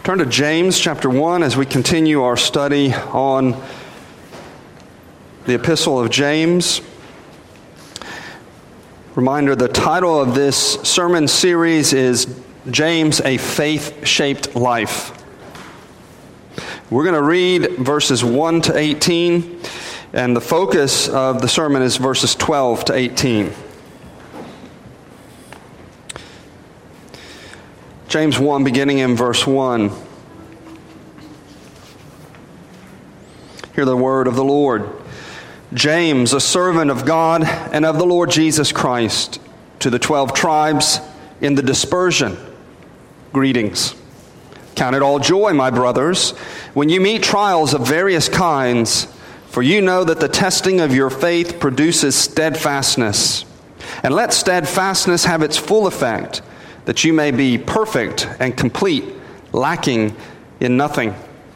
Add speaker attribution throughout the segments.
Speaker 1: Turn to James chapter 1 as we continue our study on the Epistle of James. Reminder, the title of this sermon series is James, a Faith-Shaped Life. We're going to read verses 1 to 18, and the focus of the sermon is verses 12 to 18. James 1, beginning in verse 1. Hear the word of the Lord. James, a servant of God and of the Lord Jesus Christ, to the 12 tribes in the dispersion, greetings. Count it all joy, my brothers, when you meet trials of various kinds, for you know that the testing of your faith produces steadfastness. And let steadfastness have its full effect, that you may be perfect and complete, lacking in nothing.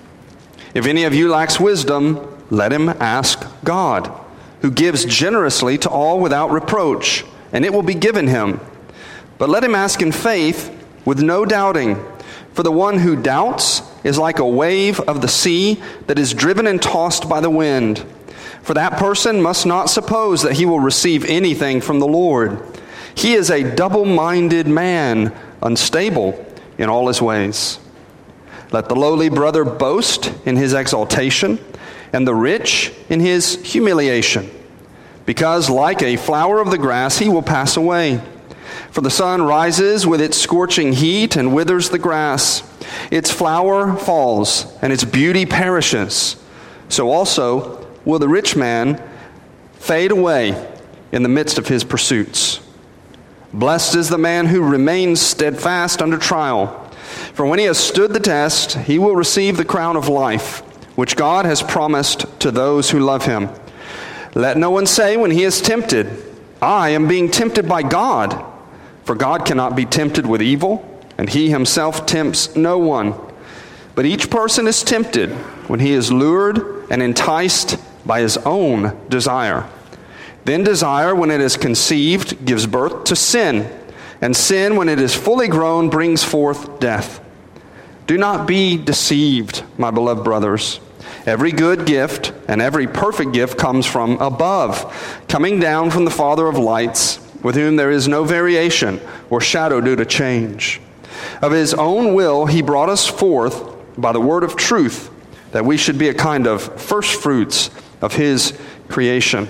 Speaker 1: If any of you lacks wisdom, let him ask God, who gives generously to all without reproach, and it will be given him. But let him ask in faith, with no doubting. For the one who doubts is like a wave of the sea that is driven and tossed by the wind. For that person must not suppose that he will receive anything from the Lord. He is a double-minded man, unstable in all his ways. Let the lowly brother boast in his exaltation, and the rich in his humiliation, because like a flower of the grass he will pass away. For the sun rises with its scorching heat and withers the grass. Its flower falls, and its beauty perishes. So also will the rich man fade away in the midst of his pursuits. Blessed is the man who remains steadfast under trial. For when he has stood the test, he will receive the crown of life, which God has promised to those who love him. Let no one say when he is tempted, I am being tempted by God. For God cannot be tempted with evil, and he himself tempts no one. But each person is tempted when he is lured and enticed by his own desire. Then desire, when it is conceived, gives birth to sin. And sin, when it is fully grown, brings forth death. Do not be deceived, my beloved brothers. Every good gift and every perfect gift comes from above, coming down from the Father of lights, with whom there is no variation or shadow due to change. Of his own will he brought us forth by the word of truth, that we should be a kind of first fruits of his creation.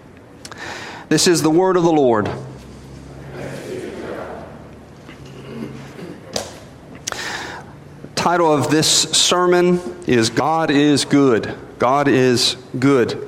Speaker 1: This is the word of the Lord. The title of this sermon is God is Good. God is Good.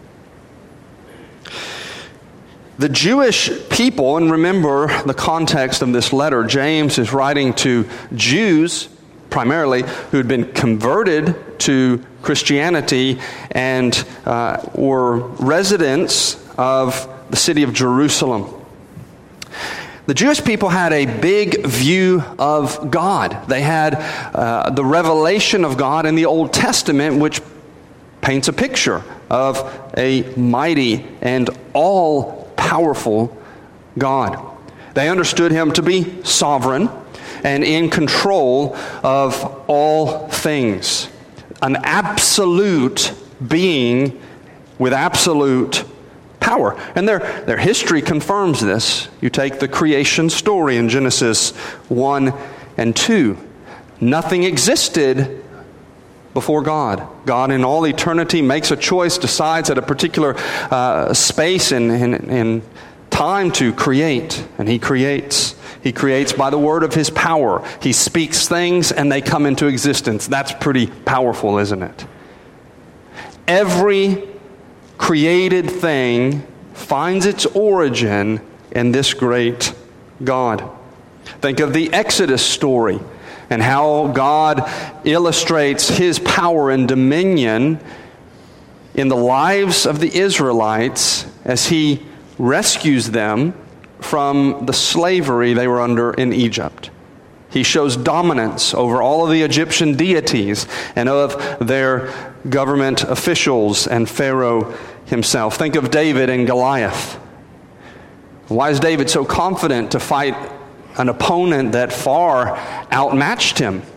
Speaker 1: The Jewish people, and remember the context of this letter, James is writing to Jews primarily who had been converted to Christianity and were residents of the city of Jerusalem. The Jewish people had a big view of God. They had the revelation of God in the Old Testament, which paints a picture of a mighty and all-powerful God. They understood him to be sovereign and in control of all things. An absolute being with absolute power. And their history confirms this. You take the creation story in Genesis 1 and 2. Nothing existed before God. God in all eternity makes a choice, decides at a particular space in time to create. And he creates. He creates by the word of his power. He speaks things and they come into existence. That's pretty powerful, isn't it? Every created thing finds its origin in this great God. Think of the Exodus story and how God illustrates his power and dominion in the lives of the Israelites as he rescues them from the slavery they were under in Egypt. He shows dominance over all of the Egyptian deities and of their government officials and Pharaoh himself. Think of David and Goliath. Why is David so confident to fight an opponent that far outmatched him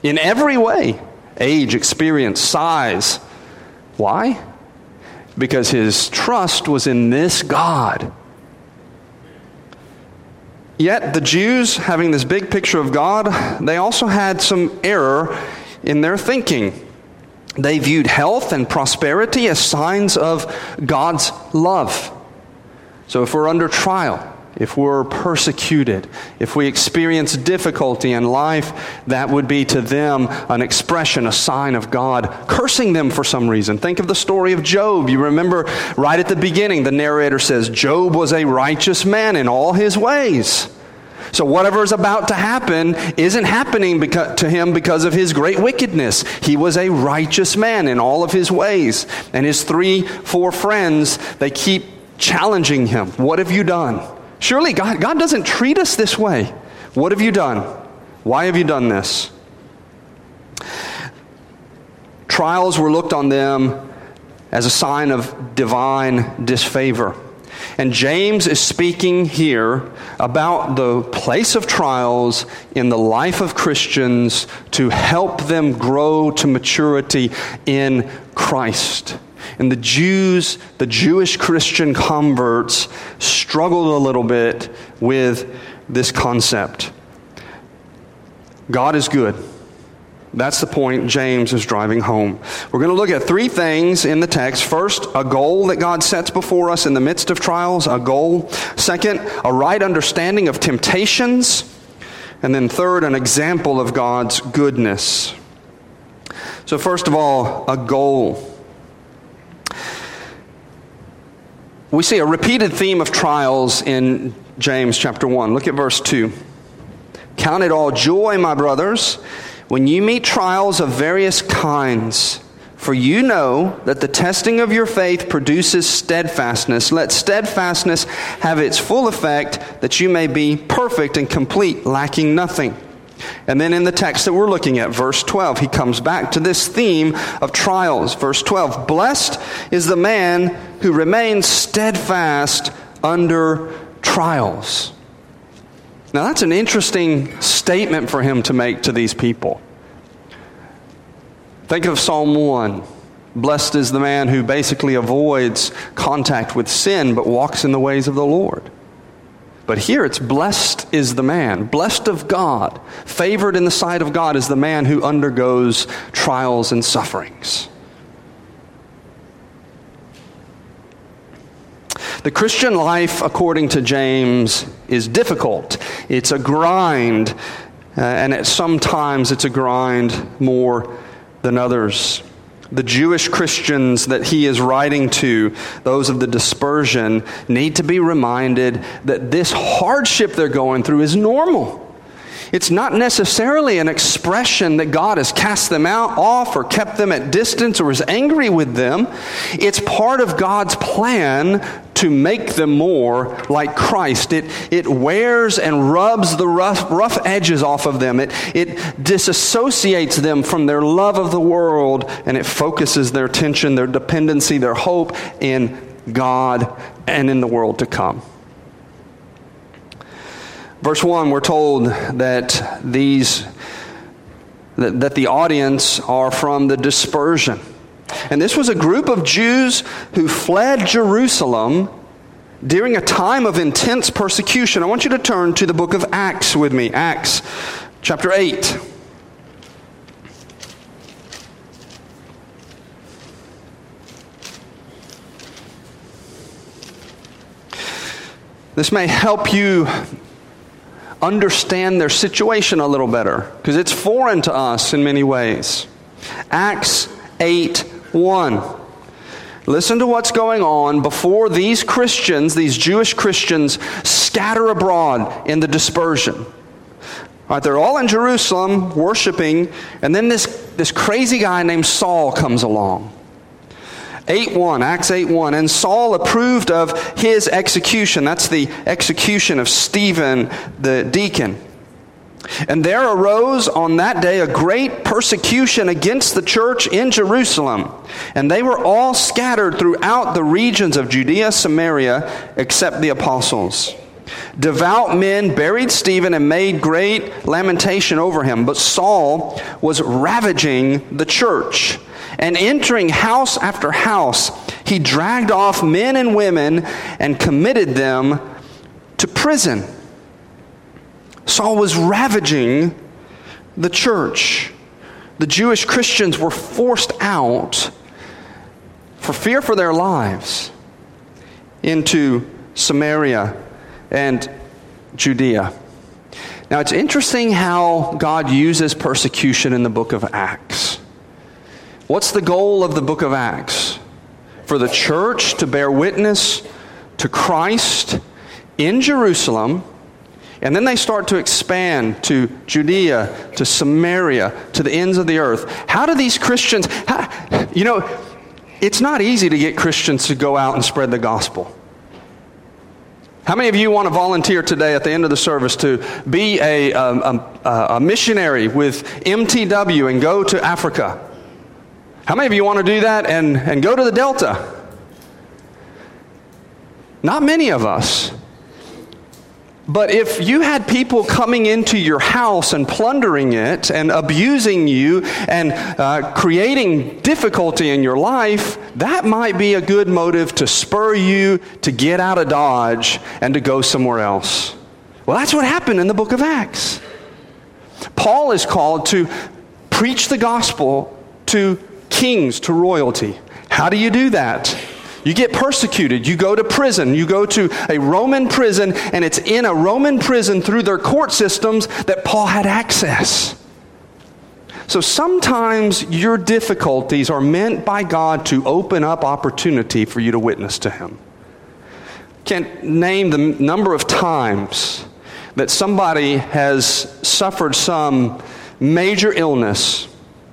Speaker 1: in every way. Age, experience, size. Why? Because his trust was in this God. Yet the Jews, having this big picture of God, they also had some error in their thinking. They viewed health and prosperity as signs of God's love. So if we're under trial, if we're persecuted, if we experience difficulty in life, that would be to them an expression, a sign of God cursing them for some reason. Think of the story of Job. You remember right at the beginning, the narrator says, Job was a righteous man in all his ways. So whatever is about to happen isn't happening to him because of his great wickedness. He was a righteous man in all of his ways. And his 3-4 friends, they keep challenging him. What have you done? Surely God doesn't treat us this way. What have you done? Why have you done this? Trials were looked on them as a sign of divine disfavor. And James is speaking here about the place of trials in the life of Christians to help them grow to maturity in Christ. And the Jewish Christian converts struggled a little bit with this concept. God is good. That's the point James is driving home. We're going to look at 3 things in the text. First, a goal that God sets before us in the midst of trials, a goal. Second, a right understanding of temptations. And then third, an example of God's goodness. So first of all, a goal. We see a repeated theme of trials in James chapter 1. Look at verse 2. Count it all joy, my brothers, when you meet trials of various kinds, for you know that the testing of your faith produces steadfastness. Let steadfastness have its full effect, that you may be perfect and complete, lacking nothing. And then in the text that we're looking at, verse 12, he comes back to this theme of trials. Verse 12, blessed is the man who remains steadfast under trials. Now that's an interesting statement for him to make to these people. Think of Psalm 1. Blessed is the man who basically avoids contact with sin but walks in the ways of the Lord. But here it's blessed is the man, blessed of God, favored in the sight of God is the man who undergoes trials and sufferings. The Christian life, according to James, is difficult. It's a grind, and sometimes it's a grind more than others. The Jewish Christians that he is writing to, those of the dispersion, need to be reminded that this hardship they're going through is normal. It's not necessarily an expression that God has cast them off or kept them at distance or is angry with them. It's part of God's plan to make them more like Christ. It wears and rubs the rough edges off of them. It disassociates them from their love of the world, and it focuses their attention, their dependency, their hope in God and in the world to come. Verse 1, we're told that that the audience are from the dispersion. And this was a group of Jews who fled Jerusalem during a time of intense persecution. I want you to turn to the book of Acts with me. Acts chapter 8. This may help you understand their situation a little better, because it's foreign to us in many ways. Acts 8:1. Listen to what's going on before these Christians, these Jewish Christians, scatter abroad in the dispersion. All right, they're all in Jerusalem worshiping, and then this crazy guy named Saul comes along. 8:1, Acts 8:1, and Saul approved of his execution. That's the execution of Stephen the deacon. And there arose on that day a great persecution against the church in Jerusalem. And they were all scattered throughout the regions of Judea, Samaria, except the apostles. Devout men buried Stephen and made great lamentation over him. But Saul was ravaging the church. And entering house after house, he dragged off men and women and committed them to prison. Saul was ravaging the church. The Jewish Christians were forced out for fear for their lives into Samaria and Judea. Now, it's interesting how God uses persecution in the book of Acts. What's the goal of the book of Acts? For the church to bear witness to Christ in Jerusalem, and then they start to expand to Judea, to Samaria, to the ends of the earth. How do these Christians, it's not easy to get Christians to go out and spread the gospel. How many of you want to volunteer today at the end of the service to be a missionary with MTW and go to Africa? How many of you want to do that and go to the Delta? Not many of us. But if you had people coming into your house and plundering it and abusing you and creating difficulty in your life, that might be a good motive to spur you to get out of Dodge and to go somewhere else. Well, that's what happened in the book of Acts. Paul is called to preach the gospel to kings, to royalty. How do you do that? You get persecuted. You go to prison. You go to a Roman prison, and it's in a Roman prison through their court systems that Paul had access. So sometimes your difficulties are meant by God to open up opportunity for you to witness to Him. Can't name the number of times that somebody has suffered some major illness,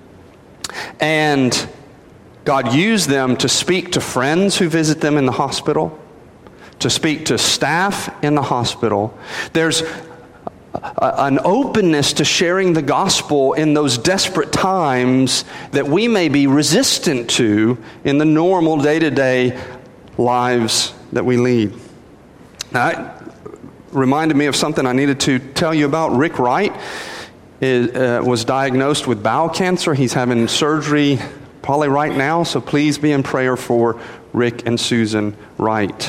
Speaker 1: and God used them to speak to friends who visit them in the hospital, to speak to staff in the hospital. There's an openness to sharing the gospel in those desperate times that we may be resistant to in the normal day-to-day lives that we lead. Now, that reminded me of something I needed to tell you about. Rick Wright was diagnosed with bowel cancer. He's having surgery probably right now, so please be in prayer for Rick and Susan Wright.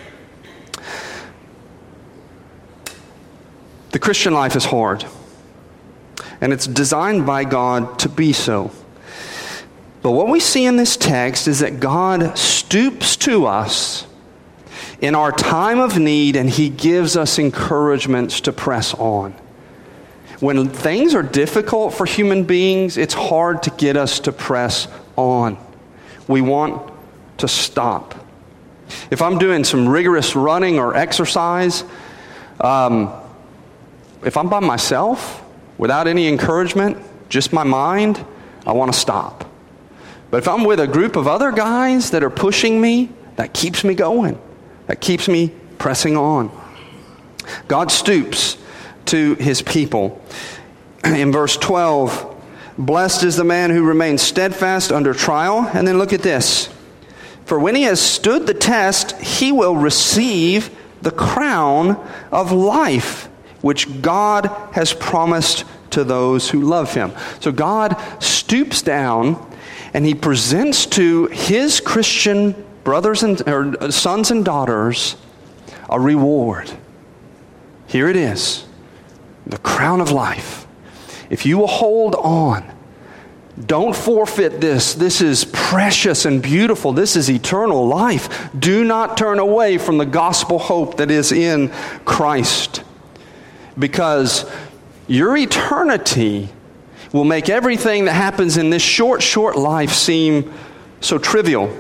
Speaker 1: The Christian life is hard, and it's designed by God to be so. But what we see in this text is that God stoops to us in our time of need, and He gives us encouragements to press on. When things are difficult for human beings, it's hard to get us to press on. We want to stop. If I'm doing some rigorous running or exercise, if I'm by myself, without any encouragement, just my mind, I want to stop. But if I'm with a group of other guys that are pushing me, that keeps me going. That keeps me pressing on. God stoops to His people. In verse 12, blessed is the man who remains steadfast under trial. And then look at this. For when he has stood the test, he will receive the crown of life, which God has promised to those who love Him. So God stoops down and He presents to His Christian brothers or sons and daughters a reward. Here it is. The crown of life. If you will hold on, don't forfeit this. This is precious and beautiful. This is eternal life. Do not turn away from the gospel hope that is in Christ, because your eternity will make everything that happens in this short life seem so trivial.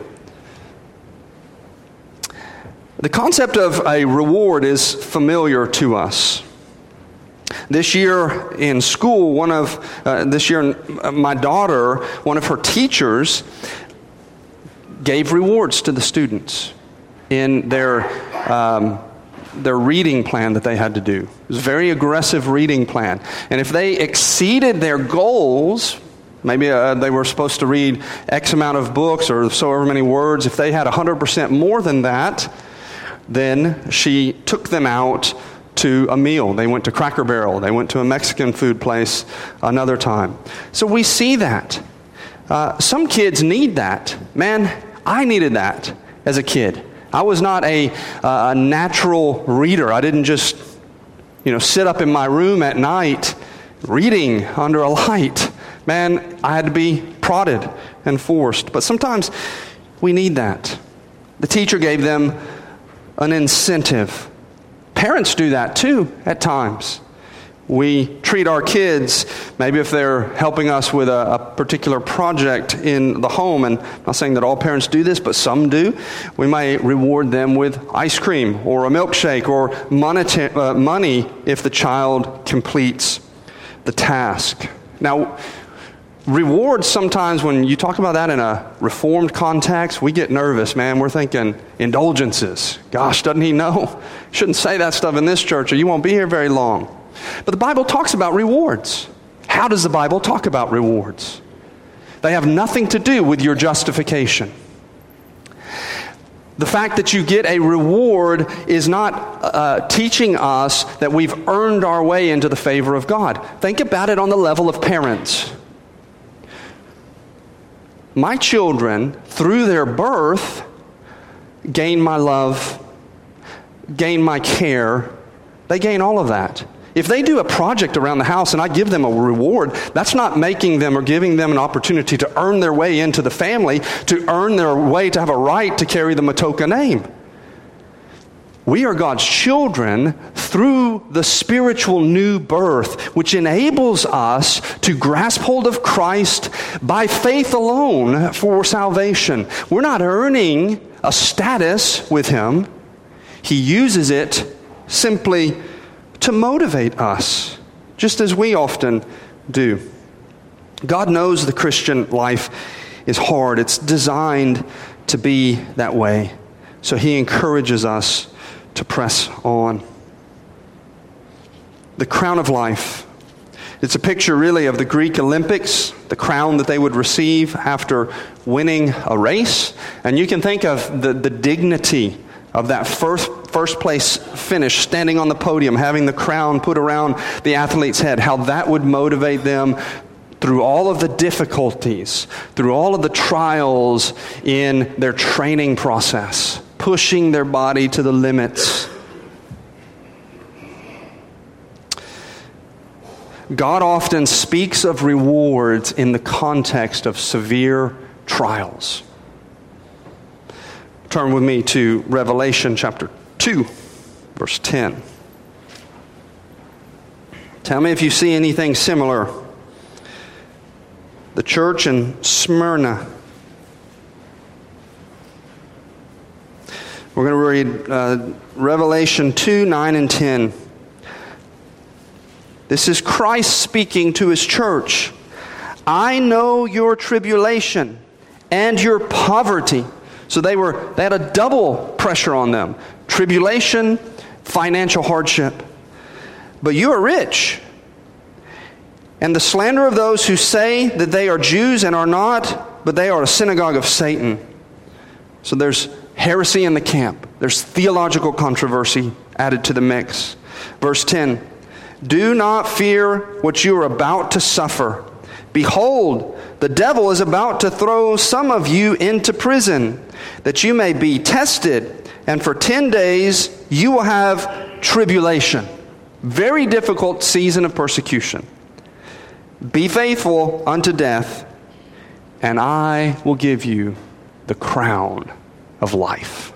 Speaker 1: The concept of a reward is familiar to us. This year in school, my daughter, one of her teachers gave rewards to the students in their reading plan that they had to do. It was a very aggressive reading plan. And if they exceeded their goals, maybe they were supposed to read X amount of books or so many words, if they had 100% more than that, then she took them out to a meal. They went to Cracker Barrel. They went to a Mexican food place another time. So we see that. Some kids need that. Man, I needed that as a kid. I was not a natural reader. I didn't just, sit up in my room at night reading under a light. Man, I had to be prodded and forced. But sometimes we need that. The teacher gave them an incentive. Parents do that too at times. We treat our kids, maybe if they're helping us with a particular project in the home, and I'm not saying that all parents do this, but some do. We may reward them with ice cream or a milkshake or money if the child completes the task. Now, rewards sometimes, when you talk about that in a Reformed context, we get nervous, man. We're thinking indulgences. Gosh, doesn't he know? Shouldn't say that stuff in this church or you won't be here very long. But the Bible talks about rewards. How does the Bible talk about rewards? They have nothing to do with your justification. The fact that you get a reward is not teaching us that we've earned our way into the favor of God. Think about it on the level of parents. My children, through their birth, gain my love, gain my care. They gain all of that. If they do a project around the house and I give them a reward, that's not making them or giving them an opportunity to earn their way into the family, to earn their way to have a right to carry the Matoka name. We are God's children through the spiritual new birth, which enables us to grasp hold of Christ by faith alone for salvation. We're not earning a status with Him. He uses it simply to motivate us, just as we often do. God knows the Christian life is hard. It's designed to be that way. So He encourages us to press on. The crown of life. It's a picture really of the Greek Olympics, the crown that they would receive after winning a race. And you can think of the dignity of that first place finish, standing on the podium, having the crown put around the athlete's head, how that would motivate them through all of the difficulties, through all of the trials in their training process, pushing their body to the limits. God often speaks of rewards in the context of severe trials. Turn with me to Revelation chapter 2, verse 10. Tell me if you see anything similar. The church in Smyrna. We're going to read Revelation 2, 9 and 10. This is Christ speaking to His church. I know your tribulation and your poverty. So they had a double pressure on them. Tribulation, financial hardship. But you are rich. And the slander of those who say that they are Jews and are not, but they are a synagogue of Satan. So there's heresy in the camp. There's theological controversy added to the mix. Verse 10. Do not fear what you are about to suffer. Behold, the devil is about to throw some of you into prison, that you may be tested, and for 10 days you will have tribulation. Very difficult season of persecution. Be faithful unto death, and I will give you the crown of life.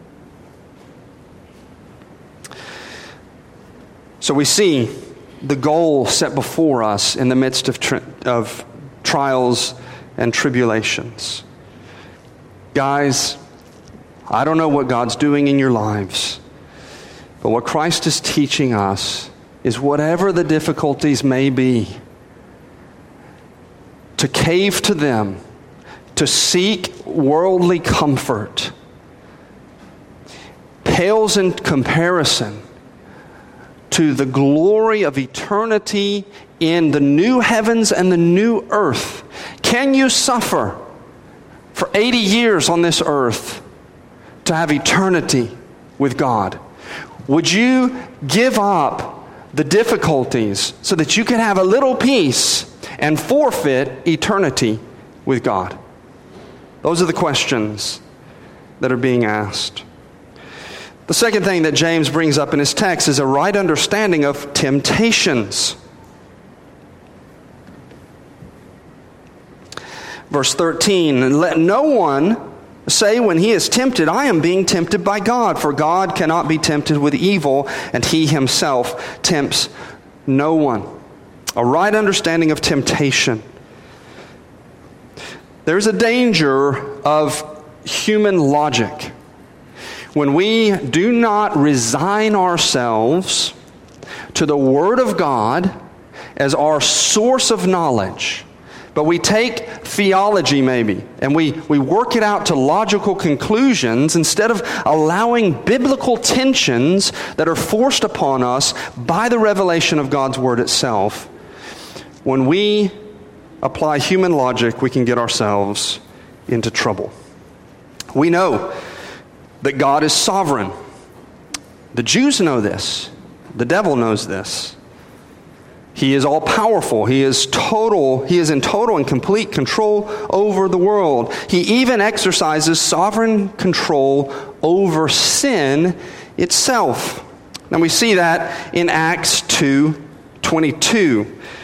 Speaker 1: So we see the goal set before us in the midst of trials and tribulations. Guys, I don't know what God's doing in your lives, but what Christ is teaching us is whatever the difficulties may be, to cave to them, to seek worldly comfort, pales in comparison to the glory of eternity in the new heavens and the new earth. Can you suffer for 80 years on this earth to have eternity with God? Would you give up the difficulties so that you could have a little peace and forfeit eternity with God? Those are the questions that are being asked. The second thing that James brings up in his text is a right understanding of temptations. Verse 13, "And let no one say when he is tempted, I am being tempted by God, for God cannot be tempted with evil, and he himself tempts no one." A right understanding of temptation. There's a danger of human logic when we do not resign ourselves to the Word of God as our source of knowledge. But we take theology maybe, and we work it out to logical conclusions instead of allowing biblical tensions that are forced upon us by the revelation of God's Word itself. When we apply human logic, we can get ourselves into trouble. We know that God is sovereign. The Jews know this. The devil knows this. He is all-powerful. He is in total and complete control over the world. He even exercises sovereign control over sin itself. Now we see that in Acts 2:22.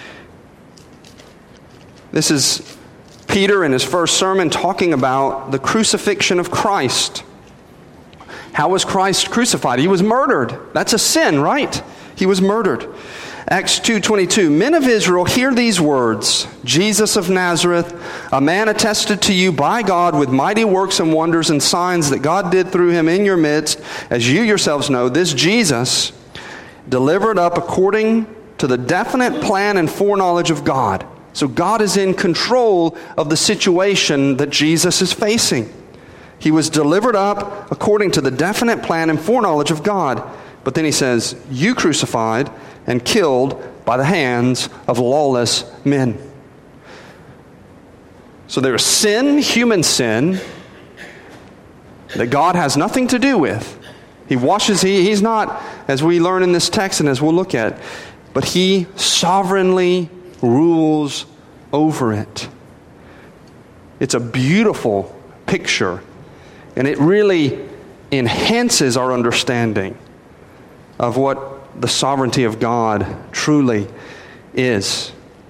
Speaker 1: This is Peter in his first sermon talking about the crucifixion of Christ. How was Christ crucified? He was murdered. That's a sin, right? He was murdered. Acts 2:22, "Men of Israel, hear these words. Jesus of Nazareth, a man attested to you by God with mighty works and wonders and signs that God did through him in your midst, as you yourselves know, this Jesus, delivered up according to the definite plan and foreknowledge of God." So God is in control of the situation that Jesus is facing. He was delivered up according to the definite plan and foreknowledge of God. But then he says, you crucified and killed by the hands of lawless men. So there is sin, human sin, that God has nothing to do with. He's not, as we learn in this text and as we'll look at, but he sovereignly rules over it. It's a beautiful picture, and it really enhances our understanding of what the sovereignty of God truly is.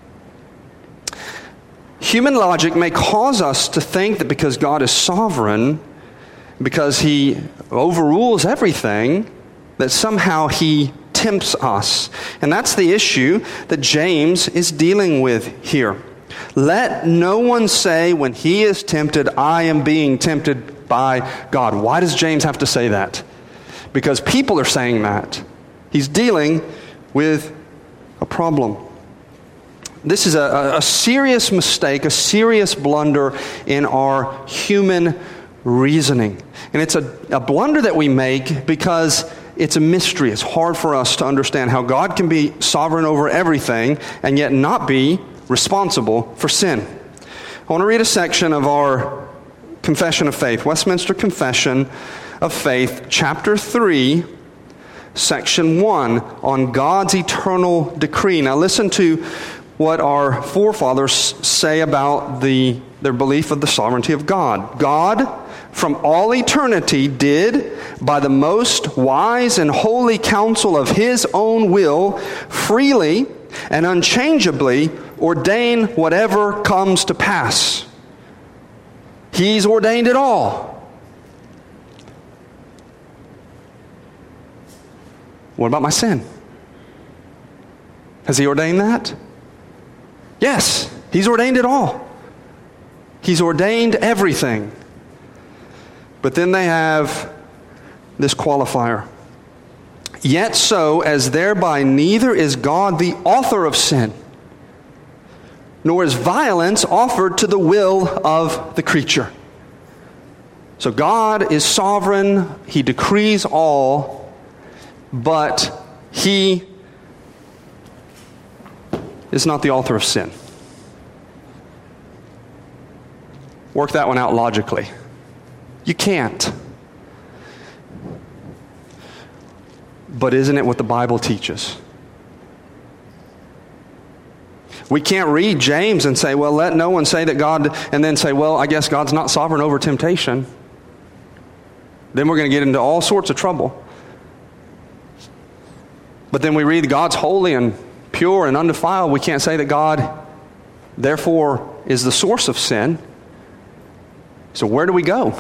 Speaker 1: Human logic may cause us to think that because God is sovereign, because he overrules everything, that somehow he tempts us. And that's the issue that James is dealing with here. Let no one say when he is tempted, I am being tempted by God. Why does James have to say that? Because people are saying that. He's dealing with a problem. This is a serious mistake, a serious blunder in our human reasoning. And it's a blunder that we make because it's a mystery. It's hard for us to understand how God can be sovereign over everything and yet not be responsible for sin. I want to read a section of our Confession of Faith, Westminster Confession of Faith, chapter 3, section 1, on God's eternal decree. Now listen to what our forefathers say about their belief of the sovereignty of God. God, from all eternity, did, by the most wise and holy counsel of his own will, freely and unchangeably ordain whatever comes to pass. He's ordained it all. What about my sin? Has he ordained that? Yes, he's ordained it all. He's ordained everything. But then they have this qualifier. Yet so, as thereby neither is God the author of sin, nor is violence offered to the will of the creature. So God is sovereign, he decrees all, but he is not the author of sin. Work that one out logically. You can't. But isn't it what the Bible teaches? We can't read James and say, well, let no one say that God, and then say, well, I guess God's not sovereign over temptation. Then we're going to get into all sorts of trouble. But then we read God's holy and pure and undefiled. We can't say that God, therefore, is the source of sin. So where do we go?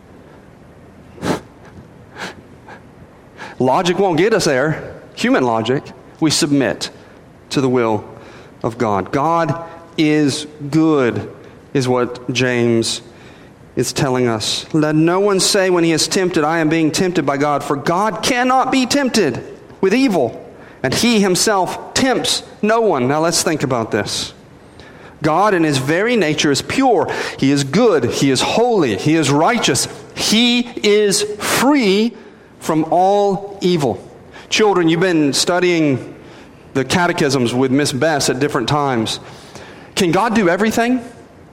Speaker 1: Logic won't get us there. Human logic. We submit to the will of God. God is good, is what James is telling us. Let no one say when he is tempted, I am being tempted by God, for God cannot be tempted with evil, and he himself tempts no one. Now let's think about this. God in his very nature is pure. He is good. He is holy. He is righteous. He is free from all evil. Children, you've been studying the catechisms with Miss Bess at different times. Can God do everything?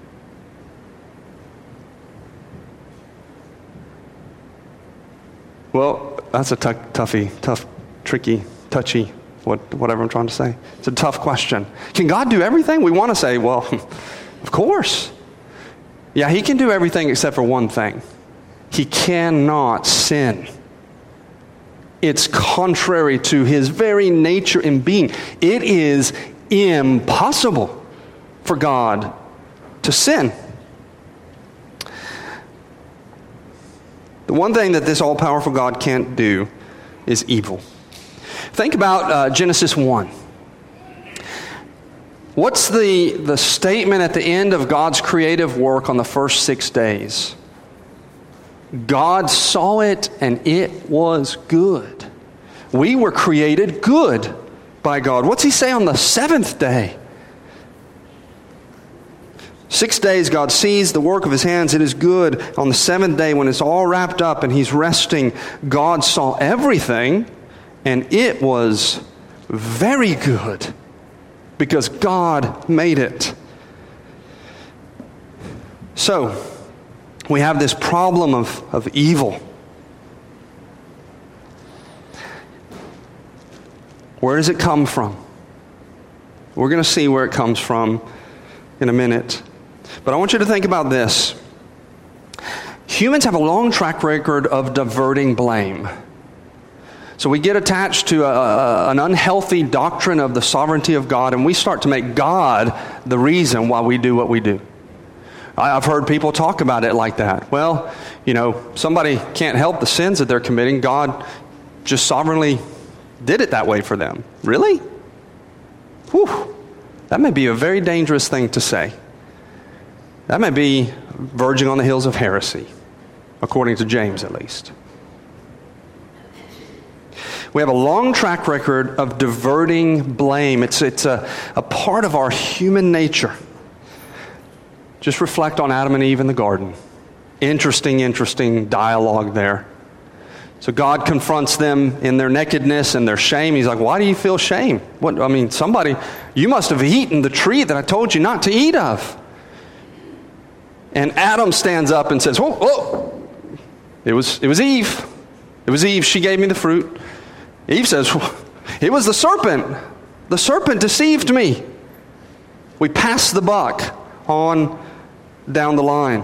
Speaker 1: Well, that's a tough, tricky, touchy, whatever I'm trying to say. It's a tough question. Can God do everything? We want to say, well, of course. Yeah, he can do everything except for one thing. He cannot sin. It's contrary to his very nature and being. It is impossible for God to sin. The one thing that this all-powerful God can't do is evil. Think about Genesis 1. What's the statement at the end of God's creative work on the first 6 days? God saw it and it was good. We were created good by God. What's he say on the seventh day? 6 days God sees the work of his hands. It is good. On the seventh day when it's all wrapped up and he's resting, God saw everything and it was very good because God made it. So, we have this problem of evil. Where does it come from? We're going to see where it comes from in a minute. But I want you to think about this. Humans have a long track record of diverting blame. So we get attached to an unhealthy doctrine of the sovereignty of God, and we start to make God the reason why we do what we do. I've heard people talk about it like that. Well, somebody can't help the sins that they're committing. God just sovereignly did it that way for them. Really? Whew. That may be a very dangerous thing to say. That may be verging on the hills of heresy, according to James at least. We have a long track record of diverting blame. It's a part of our human nature. Just reflect on Adam and Eve in the garden. Interesting dialogue there. So God confronts them in their nakedness and their shame. He's like, why do you feel shame? You must have eaten the tree that I told you not to eat of. And Adam stands up and says, whoa. It was Eve. It was Eve. She gave me the fruit. Eve says, it was the serpent. The serpent deceived me. We pass the buck on down the line.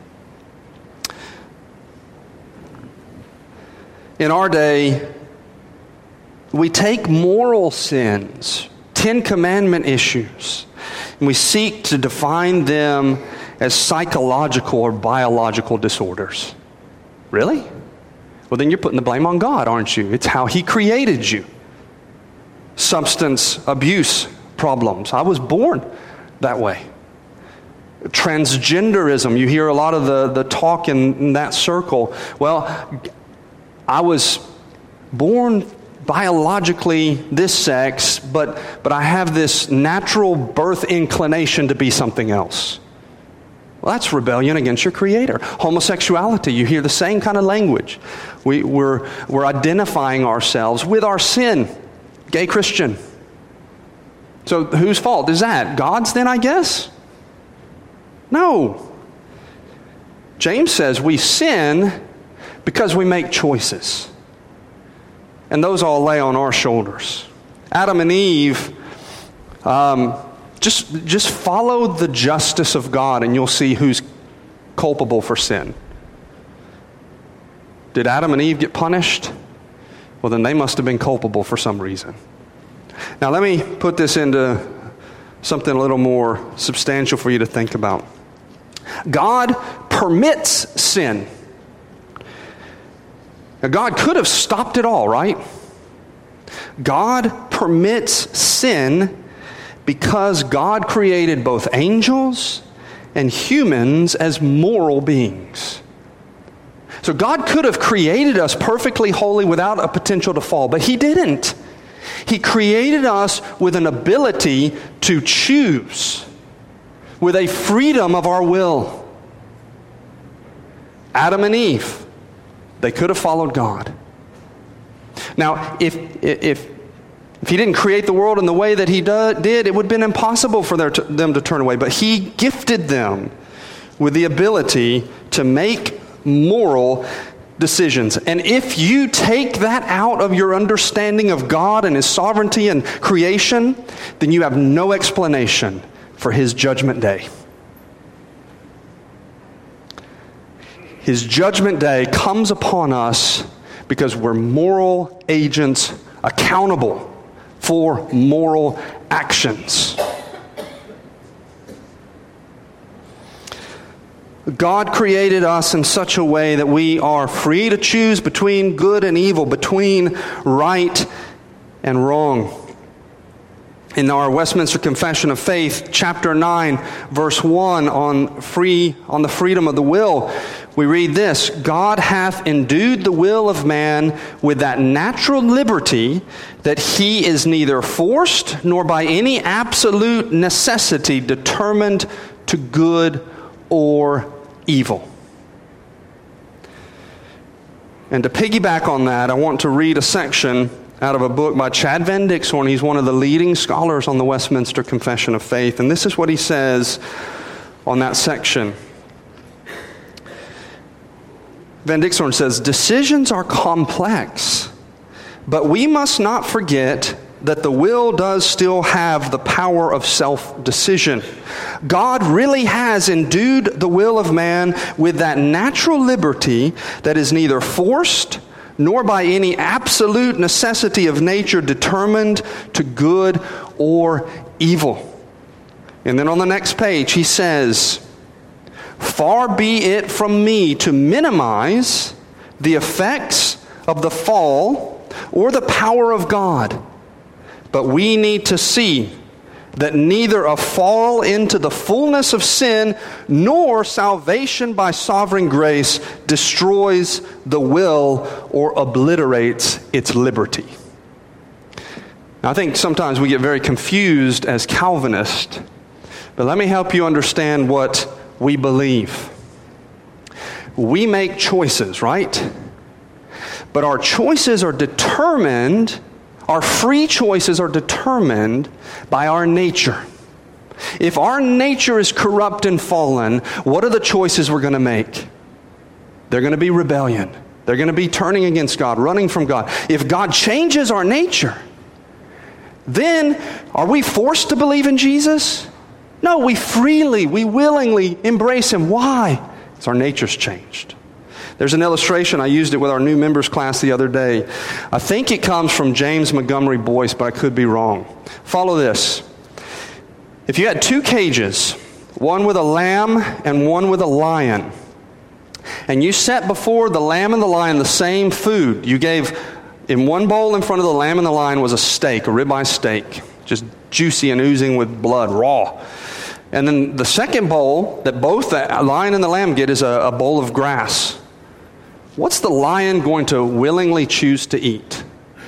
Speaker 1: In our day, we take moral sins, 10 Commandment issues, and we seek to define them as psychological or biological disorders. Really? Well, then you're putting the blame on God, aren't you? It's how he created you. Substance abuse problems. I was born that way. Transgenderism. You hear a lot of the talk in that circle. Well, I was born biologically this sex, but I have this natural birth inclination to be something else. Well, that's rebellion against your Creator. Homosexuality, you hear the same kind of language. We're identifying ourselves with our sin. Gay Christian. So whose fault is that? God's then, I guess? No. James says we sin because we make choices. and those all lay on our shoulders. Adam and Eve, just follow the justice of God and you'll see who's culpable for sin. Did Adam and Eve get punished? Well, then they must have been culpable for some reason. Now, let me put this into something a little more substantial for you to think about. God permits sin. Now, God could have stopped it all, right? God permits sin because God created both angels and humans as moral beings. So God could have created us perfectly holy without a potential to fall, but He didn't. He created us with an ability to choose, with a freedom of our will. Adam and Eve, they could have followed God. Now, if He didn't create the world in the way that He did, it would have been impossible for them to turn away. But He gifted them with the ability to make moral decisions. And if you take that out of your understanding of God and His sovereignty and creation, then you have no explanation for His judgment day. His judgment day comes upon us because we're moral agents accountable for moral actions. God created us in such a way that we are free to choose between good and evil, between right and wrong. In our Westminster Confession of Faith, chapter 9, verse 1, on the freedom of the will, we read this: God hath endued the will of man with that natural liberty that he is neither forced nor by any absolute necessity determined to good or evil. And to piggyback on that, I want to read a section out of a book by Chad Van Dixhorn. He's one of the leading scholars on the Westminster Confession of Faith. And this is what he says on that section. Van Dixhorn says, "Decisions are complex, but we must not forget that the will does still have the power of self-decision. God really has endued the will of man with that natural liberty that is neither forced nor by any absolute necessity of nature determined to good or evil." And then on the next page he says, "Far be it from me to minimize the effects of the fall or the power of God. But we need to see that neither a fall into the fullness of sin nor salvation by sovereign grace destroys the will or obliterates its liberty." Now, I think sometimes we get very confused as Calvinists, but let me help you understand what we believe. We make choices, right? But our choices are determined, our free choices are determined by our nature. If our nature is corrupt and fallen, what are the choices we're going to make? They're going to be rebellion. They're going to be turning against God, running from God. If God changes our nature, then are we forced to believe in Jesus? No, we willingly embrace Him. Why? Because our nature's changed. There's an illustration. I used it with our new members class the other day. I think it comes from James Montgomery Boyce, but I could be wrong. Follow this. If you had two cages, one with a lamb and one with a lion, and you set before the lamb and the lion the same food, you gave in one bowl in front of the lamb and the lion was a steak, a ribeye steak, just juicy and oozing with blood, raw. And then the second bowl that both the lion and the lamb get is a bowl of grass. What's the lion going to willingly choose to eat?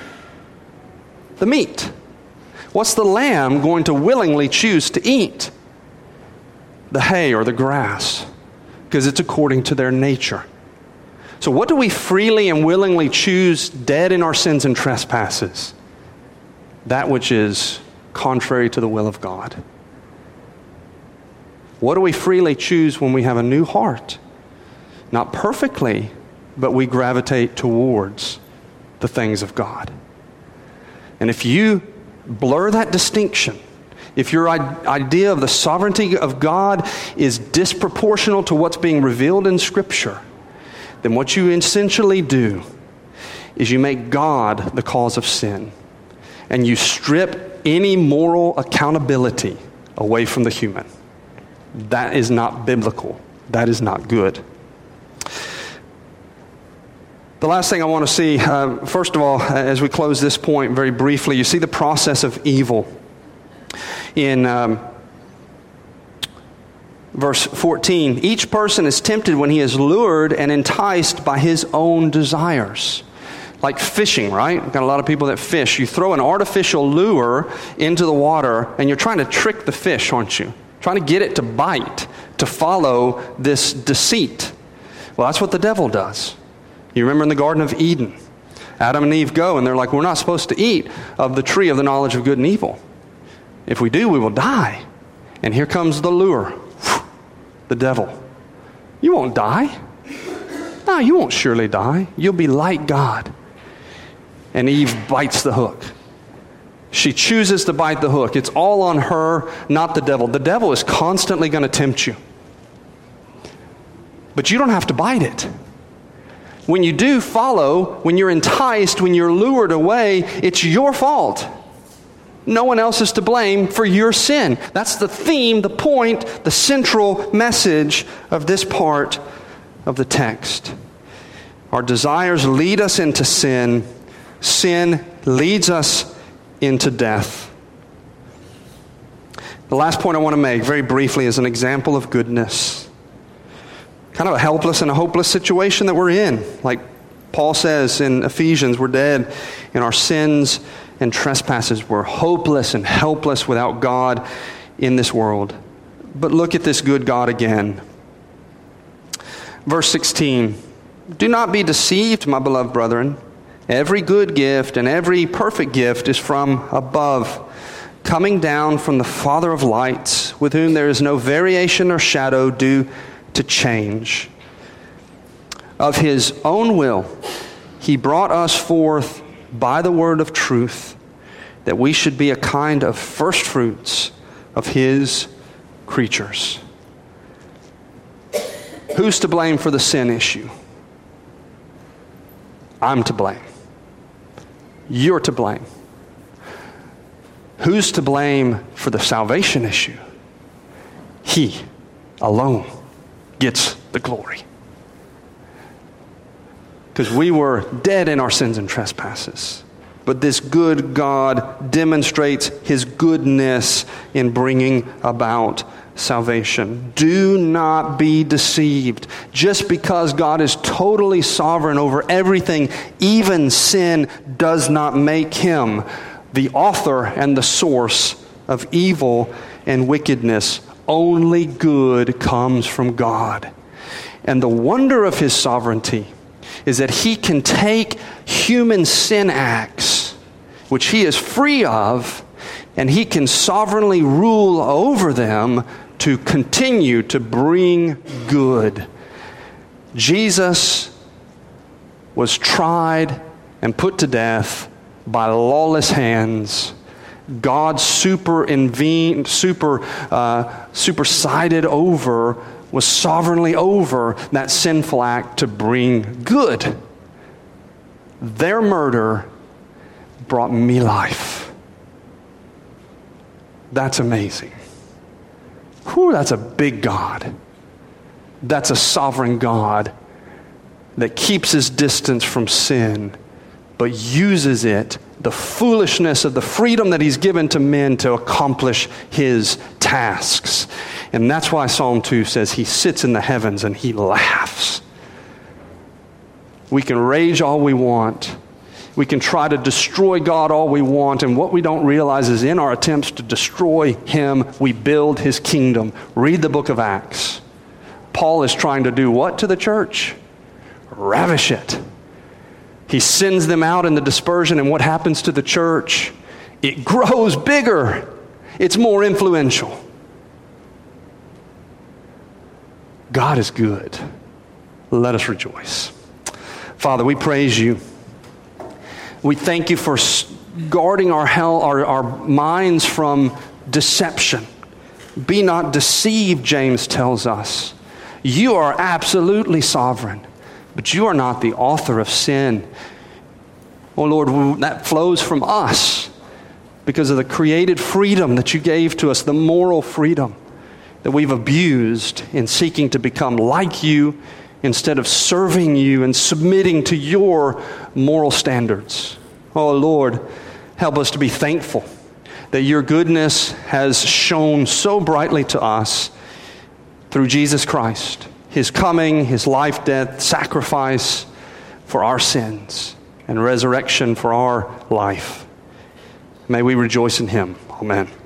Speaker 1: The meat. What's the lamb going to willingly choose to eat? The hay or the grass, because it's according to their nature. So what do we freely and willingly choose dead in our sins and trespasses? That which is contrary to the will of God. What do we freely choose when we have a new heart? Not perfectly, but we gravitate towards the things of God. And if you blur that distinction, if your idea of the sovereignty of God is disproportional to what's being revealed in Scripture, then what you essentially do is you make God the cause of sin, and you strip any moral accountability away from the human. That is not biblical. That is not good. The last thing I want to see, first of all, as we close this point very briefly, you see the process of evil. In verse 14, each person is tempted when he is lured and enticed by his own desires. Like fishing, right? We've got a lot of people that fish. You throw an artificial lure into the water and you're trying to trick the fish, aren't you? Trying to get it to bite, to follow this deceit. Well, that's what the devil does. You remember in the Garden of Eden, Adam and Eve go and they're like, we're not supposed to eat of the tree of the knowledge of good and evil. If we do, we will die. And here comes the lure, the devil. You won't die. No, you won't surely die. You'll be like God. And Eve bites the hook. She chooses to bite the hook. It's all on her, not the devil. The devil is constantly going to tempt you. But you don't have to bite it. When you do follow, when you're enticed, when you're lured away, it's your fault. No one else is to blame for your sin. That's the theme, the point, the central message of this part of the text. Our desires lead us into sin. Sin leads us into death. The last point I want to make very briefly is an example of goodness. Kind of a helpless and a hopeless situation that we're in. Like Paul says in Ephesians, we're dead in our sins and trespasses. We're hopeless and helpless without God in this world. But look at this good God again. Verse 16, do not be deceived, my beloved brethren. Every good gift and every perfect gift is from above, coming down from the Father of lights, with whom there is no variation or shadow due to change. Of his own will, he brought us forth by the word of truth, that we should be a kind of first fruits of his creatures. Who's to blame for the sin issue? I'm to blame. You're to blame. Who's to blame for the salvation issue? He alone gets the glory. Because we were dead in our sins and trespasses. But this good God demonstrates his goodness in bringing about salvation. Do not be deceived. Just because God is totally sovereign over everything, even sin, does not make him the author and the source of evil and wickedness. Only good comes from God. And the wonder of his sovereignty is that he can take human sin acts, which he is free of, and he can sovereignly rule over them to continue to bring good. Jesus was tried and put to death by lawless hands. God supersided over, was sovereignly over that sinful act to bring good. Their murder brought me life. That's amazing. Whew, that's a big God. That's a sovereign God that keeps his distance from sin, but uses it, the foolishness of the freedom that he's given to men, to accomplish his tasks. And that's why Psalm 2 says he sits in the heavens and he laughs. We can rage all we want. We can try to destroy God all we want, and what we don't realize is in our attempts to destroy him, we build his kingdom. Read the book of Acts. Paul is trying to do what to the church? Ravish it. He sends them out in the dispersion, and what happens to the church? It grows bigger. It's more influential. God is good. Let us rejoice. Father, we praise you We thank you for guarding our minds from deception. Be not deceived, James tells us. You are absolutely sovereign, but you are not the author of sin. Oh Lord, that flows from us because of the created freedom that you gave to us, the moral freedom that we've abused in seeking to become like you instead of serving you and submitting to your moral standards. Oh Lord, help us to be thankful that your goodness has shone so brightly to us through Jesus Christ, his coming, his life, death, sacrifice for our sins, and resurrection for our life. May we rejoice in him. Amen.